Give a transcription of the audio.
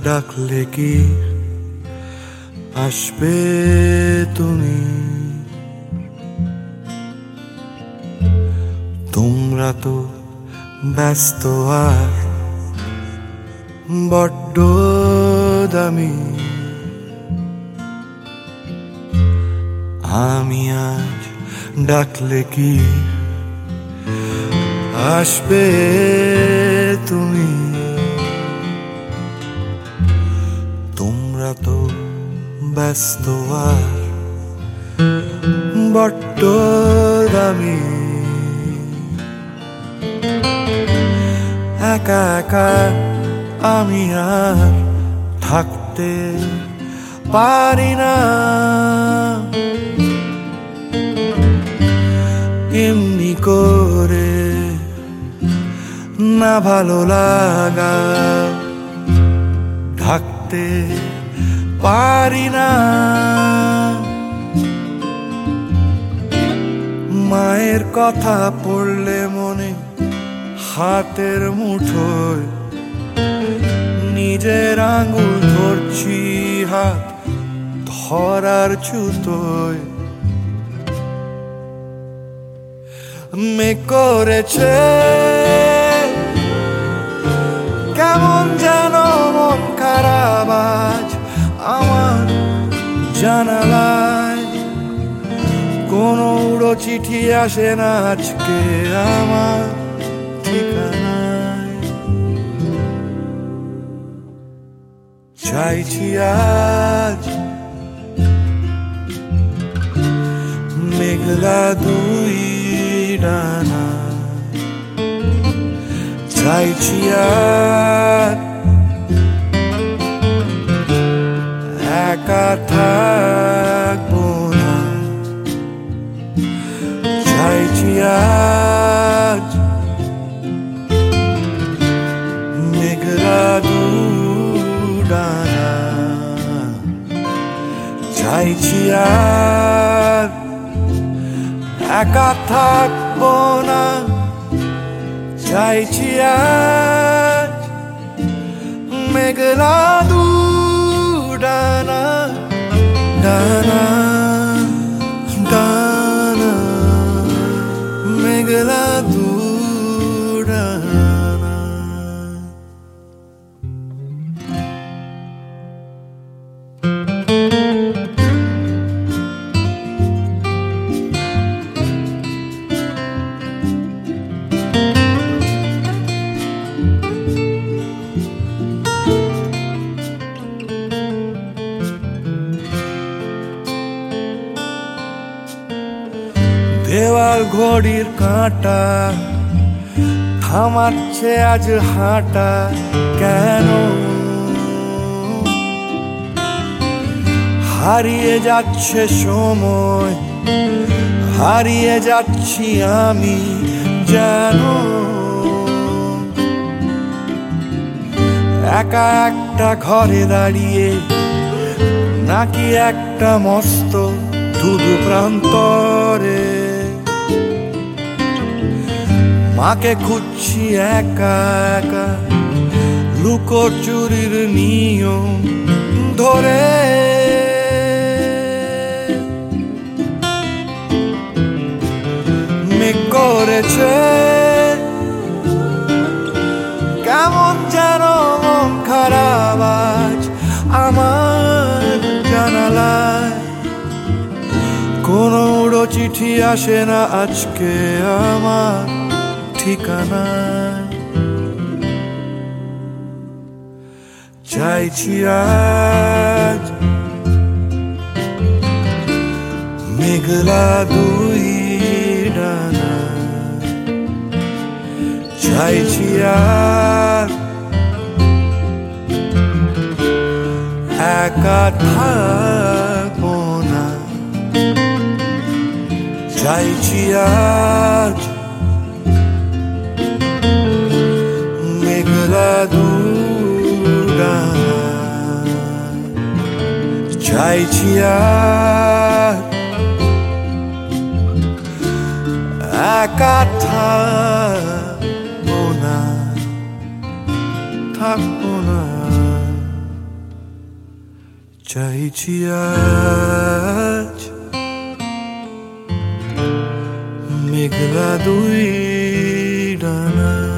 ডাকলে কি আসবে তুমি? তোমরা তো ব্যস্ত আর বড্ড দামি। আমি আজ ডাকলে কি আসবে তুমি? তোমরা তো ব্যস্ত আর বড্ড দামি। একা একা আমি আর থাকতে পারি না। এমনি করে না ভালো লাগা ঢাকতে পারি না। মায়ের কথা পড়লে মনে হাতের মুঠোয় নিজের আঙুল ধরছি হাত ধরার ছুতোয়। মেঘ করেছে কেমন যেন মন খারাপ আজ আমার জানালায়। কোনো উড়ো চিঠি আসে না আজকে আমার ঠিকানায়। চাইছি আজ মেঘলা দুই ডানা। চাইছি আর একা থাকবো না। চাইছি আজ মেঘলা দুডানা। চাইছি আর একা থাকবো না। চাইছি আজ মেঘলা দুডানা ডানা ডানা মেঘলা দুডানা। দেওয়াল ঘড়ির কাঁটা থামাচ্ছে আজ হাঁটা কেন? হারিয়ে যাচ্ছে সময়, হারিয়ে যাচ্ছি আমি যেন। একা একটা ঘরে দাঁড়িয়ে নাকি একটা মস্ত ধুধু প্রান্তরে। মাকে খুঁজছি একা একা লুকোচুরির নিয়ম ধরে। মেঘ করেছে কেমন যেন মন খারাপ আজ আমার জানালায়। কোনো উড়ো চিঠি আসে না আজকে আমার ঠিকানায়। চাইছি আজ মেঘলা দুই ডানা। চাইছি আর একা থাকবো না। চাইছি আজ মেঘলা দুডানা। চাইছি আর একা থাকবো না, থাকবো না। চাইছি আজ মেঘলা দুই ডানা